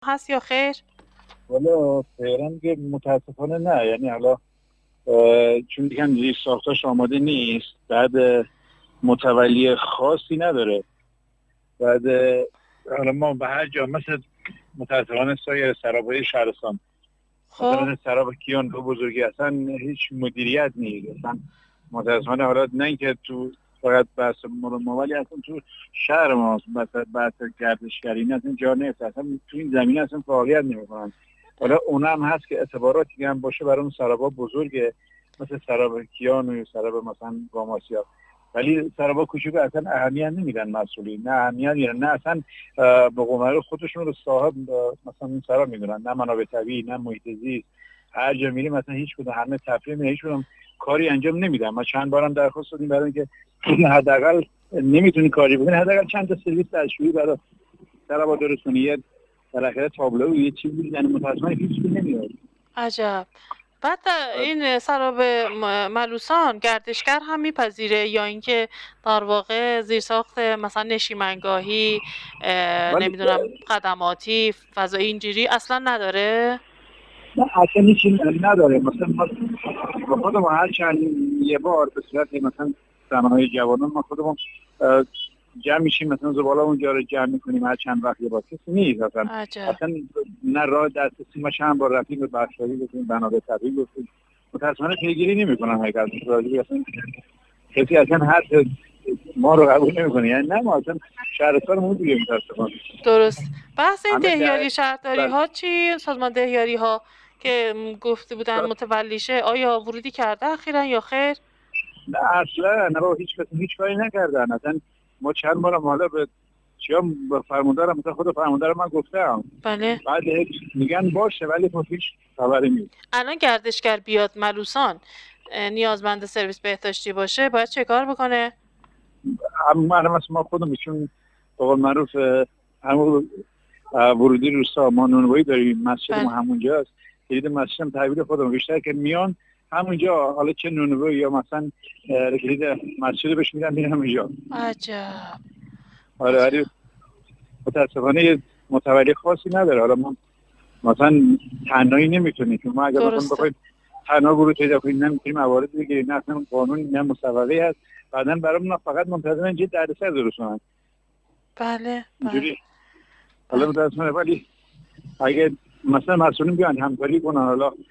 هست یا خیر؟ والا تهران که متاسفانه نه، یعنی حالا چون دیگه زیر ساختاش آماده نیست، بعد متولی خاصی نداره. بعد حالا ما به هر جا مثل متاسفانه سایر سرابای شهرستان، خب مثلا سراب کیان به بزرگی اصلا هیچ مدیریت نیست اصلا. متاسفانه حالا نه اینکه تو فقط بحث مولی اصلا تو شهر ما مثلا بحث گردشگری نه، اصلا جا نیست، اصلا تو این زمینه اصلا فعالیت نمی‌کنن. حالا اونم هست که اعتباراتی هم باشه برای اون سرابا بزرگه، مثل سراب کیان و سراب مثلا گاماسیا، ولی سرابا کوچیک اصلا اهمیت نمیدن مسئولین، نه اهمیت میدن نه اصلا به قومه خودشون رو صاحب مثلا این سراب میدونن، نه منابع طبیعی نه محیط زیست. هر جا میریم مثلا هیچ کدوم همه تفریح میره، هیچ کدوم کاری انجام نمیدن. ما چند بارم درخواست دادیم برای اینکه حداقل نمیتونی کاری بکنی، حداقل چند تا سرویس دستشویی برای سرابا درست کنی، یه بالاخره تابلو یه چیزی، یعنی متأسفانه هیچ چیزی نمیاد. عجب. بعد این سراب ملوسان گردشگر هم میپذیره یا اینکه در واقع زیرساخت مثلا نشیمنگاهی، ولی نمیدونم خدماتی فضایی اینجوری اصلا نداره؟ نه اصلا هیچی نداره. مثلا ما با خودمون هر چند یه بار به صورت مثلا زمانهای جوانان ما خودمون جمع میشیم، مثلا زباله اونجا رو جمع میکنیم هر چند وقت یه بار. کسی نیست اصلا، عجب. اصلا نه راه دسترسی. ما چند بار رفتیم به بخشایی گفتیم، بنابه طبیعی گفتیم، متاسفانه پیگیری نمیکنن حقیقت راجعی اصلا. کسی اصلا حد ما رو قبول نمیکنه، یعنی نه ما اصلا شهرستانمون دیگه متاسفانه درست. بحث این همه در دهیاری شهرداری بله. ها چی؟ سازمان دهیاری ها که گفته بودن متولیشه، آیا ورودی کرده اخیراً یا خیر؟ نه اصلا نه با هیچ کسی هیچ کاری نکردن اصلا. ما چند بارم حالا به چیا به فرماندارم، مثلا خود فرماندارم من گفتم، بله. بعد میگن باشه ولی خب هیچ خبری نیست. الان گردشگر بیاد ملوسان نیازمند سرویس بهداشتی باشه باید چه کار بکنه؟ اما مثلا ما خودمون چون به قول معروف همون ورودی روستا ما نونوایی داریم، مسجد ما بله. همونجاست، کلید مسجد هم تحویل خودمون بیشتر که میان همونجا، حالا چه نونوایی یا مثلا کلید مسجد بهش میدن میرن همونجا. عجب. آره ولی متاسفانه یه متولی خاصی نداره. حالا ما مثلا تنهایی نمیتونیم که ما اگر بخوایم تنها ورود پیدا کنیم نمیتونیم موارد بگیریم، نه اصلا قانون نه مسابقه هست، بعدن برامون فقط منتظرن یه دردسر درست کنن. بله. اینجوری حالا متاسفانه. ولی اگه مثلا مسئولین بیان همکاری کنن،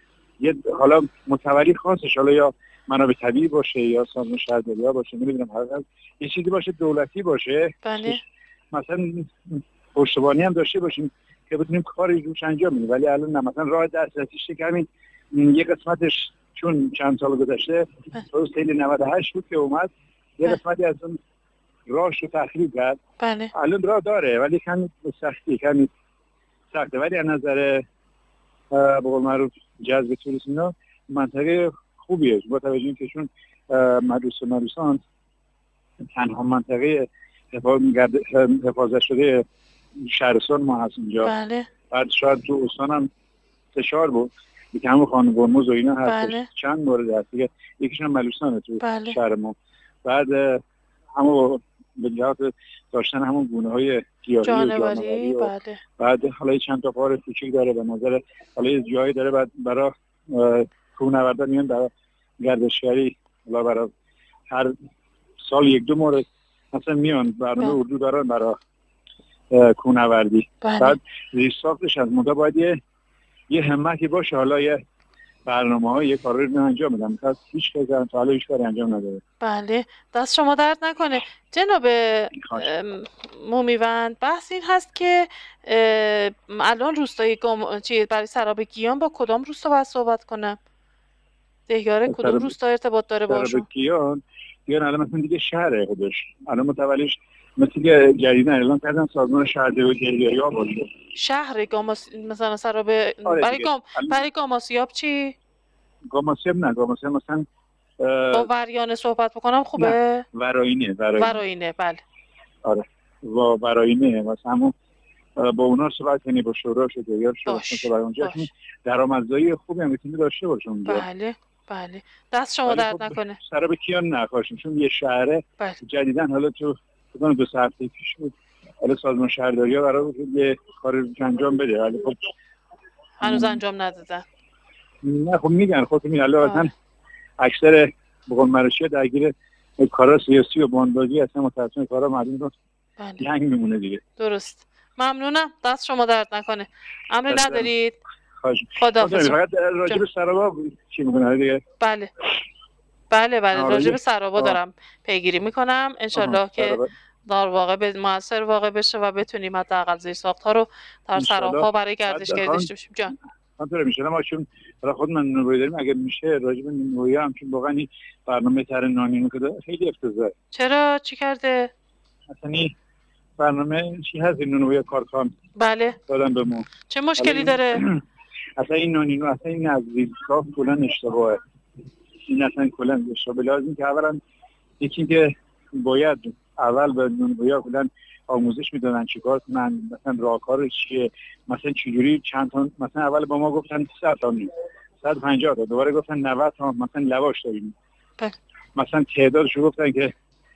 حالا متولی خاصش، حالا یا منابع طبیعی باشه یا سازمان شهرداری ها باشه، نمیدونم هر یه چیزی باشه دولتی باشه، بله. مثلا پشتیبانی هم داشته باشیم که بتونیم کاری روش انجام بدیم. ولی الان نه، مثلا راه دسترسیش که همین یه قسمتش چون چند سال گذشته روز سیل 98 بود که اومد، یه قسمتی از اون راهش رو تخریب کرد. بله. الان راه داره ولی کمی سخته، ولی از نظر به قول معروف جذب توریسم اینا منطقه خوبیه، با توجه اینکه چون ملوسان تنها منطقه حفاظت شده شهرستان ما هست اینجا. بله. بعد شاید تو استان هم سشار بود که همون خانه گرموز و اینا هست. بله. چند مورد هست دیگه، یکیشون هم ملوسانه تو بله. شهر ما. بعد همون به جهت داشتن همون گونه های گیاهی و جانوری و بله. بعد حالا چند تا پار کوچیک داره به نظر، حالا یه جایی داره بعد برای کوهنوردان میان برای گردشگری، حالا برای هر سال یک دو مورد مثلا میان برنامه اردو دارن برای کوهنوردی. بعد ریساختش از مدت باید یه همتی باشه، حالا یه برنامه‌های یه کاری رو انجام بدن، مثلا هیچ کاری تا حالا هیچ کاری انجام نداده. بله. دست شما درد نکنه جناب مومیوند. بحث این هست که الان روستای برای سراب گیان با کدام روستا باید صحبت کنم؟ دهیاره کدوم روستا ارتباط داره باشون؟ گیان الان مثلا دیگه شهره خودش، الان متولیش مثل که جدیدن اعلام کردن سازمان شهرداری و دهیاری‌ها باشه. شهر مثلا سراب برای گاماسیاب چی؟ گاماسیاب نه، گاماسیاب مثلا با وریانه صحبت بکنم خوبه؟ نه وراینه. بله. آره با وراینه مثلا همون با اونا صحبت کنی، با شورا شده یا شورا اونجا درآمدزایی خوبی هم میتونی داشته باشه اونجا. بله. دست شما درد نکنه. سراب کیان نخواشیم چون یه شهره. جدیدن حالا تو 2 هفته پیش بود حالا سازمان شهرداری ها قرار بود یه کار انجام بده، ولی خب هنوز انجام ندادن. نه خب میگن خودتون میگن مثلا اکثر بقول مرشی درگیر کارا سیاسی و باندازی هستن، متأسفانه کارا مردم رو جنگ میمونه دیگه. درست. ممنونم، دست شما درد نکنه. امری ندارید؟ خداحافظ. فقط راجع به سرابا چی میکنه دیگه؟ بله راجع به سرابا دارم پیگیری میکنم، انشالله که در واقع موثر واقع بشه و بتونیم حداقل زیرساخت‌ها رو در سراب‌ها برای گردشگری داشته باشیم. جان همینطوره میشه. ما چون برای خود من نونوایی داریم، اگه میشه راجع به نونوایی هم چون واقعا این برنامه تر نانی که خیلی افتضاحه. چرا چی کرده؟ مثلا این برنامه چی هست این نونوایی کارخان؟ بله دادن به ما. چه مشکلی داره؟ اصلا این نانینو اصلا این از زیرساخت کلا اشتباهه. این اصلا کلا اشتباهه. لازم که اولا یکی که باید اول به نونوایی کلا آموزش میدادن چیکار کنن، مثلا راهکارش چیه، مثلا چجوری چند تا، مثلا اول با ما گفتن 100 تا 150 تا، دوباره گفتن 90 تا، مثلا لواش داریم. مثلا تعدادش رو گفتن که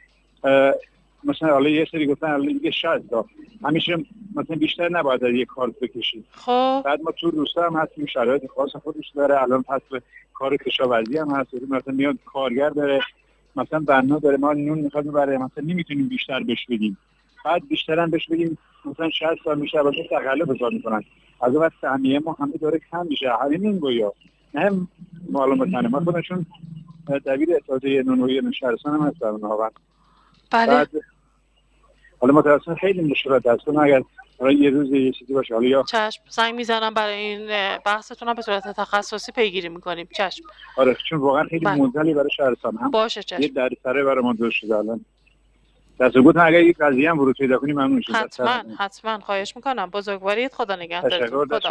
مثلا حالا یه سری گفتن حالا دیگه 60 تا، همیشه مثلا بیشتر نباید از یه کار بکشید. خب بعد ما تو روستا هم هستیم، شرایط خاص خودش داره، الان فصل کار کشاورزی هم هست، مثلا میاد کارگر داره، مثلا بنا داره، ما نون میخواد ببره، مثلا نمیتونیم بیشتر بهش بدیم، بعد بیشتر هم بهش بدیم مثلا 60 تا میشه، واسه تقلب حساب میکنن، از اون سهمیه ما همه داره کم میشه. همین گویا نه معلومات ما خودشون دبیر اتحادیه نونوایی شهرستان هم هستن واقعا. بله حالا متأسفانه خیلی مشکلات هست، اگر برای یه روز یه چیزی باشه حالا یا چشم زنگ میزنم برای این بحثتون هم به صورت تخصصی پیگیری میکنیم. چشم. آره چون واقعا خیلی معضلی برای شهرستان هم باشه. چشم. یه دردسره برای ما درست شده. الان دست بود اگر این قضیه هم ورود پیدا کنیم ممنون میشم. حتما خواهش میکنم. بزرگواریت. خدا نگهدارتون.